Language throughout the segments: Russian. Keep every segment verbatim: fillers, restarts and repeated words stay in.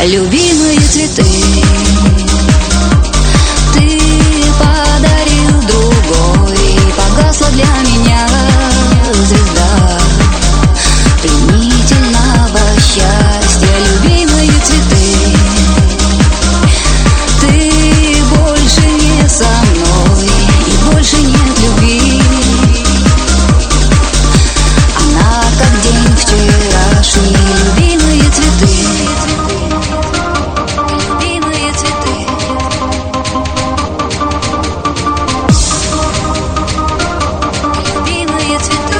любимые цветы. Ты подарил другой, погасла для меня звезда пленительного счастья. Любимые цветы, ты больше не со мной, и больше нет любви. Она как день вчерашний. Любимые цветы, любимые цветы. Любимые цветы.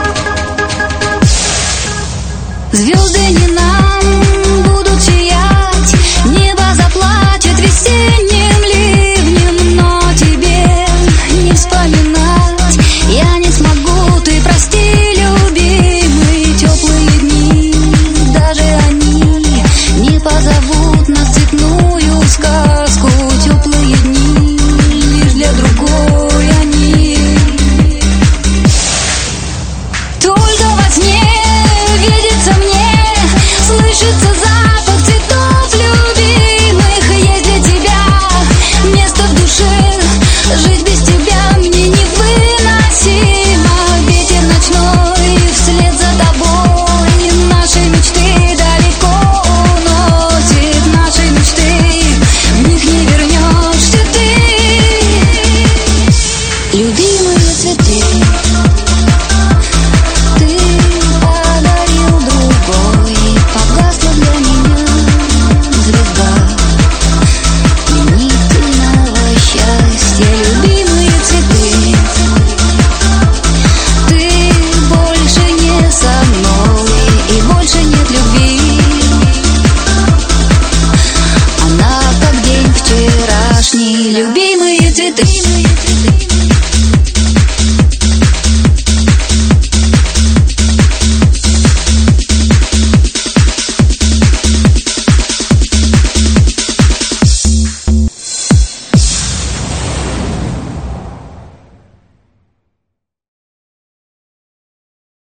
Звезды не нам будут сиять, небо заплатит весенним ливнем, но тебе не вспоминать я не смогу. Ты прости, любимый, теплые дни, даже они не позовут нас в цветную сказку. Теплые дни лишь для другой они. Только во сне видится мне, слышится запах цветов любимых. Есть для тебя место в душе, жить без тебя мне невыносимо. Ветер ночной вслед за тобой наши мечты далеко уносит. Наши мечты, в них не вернешься ты. Любимые цветы, ты подарил другой, погасла для меня звезда пленительного счастья. Любимые цветы, ты больше не со мной, и больше нет любви. Она как день вчерашний. Любимые цветы.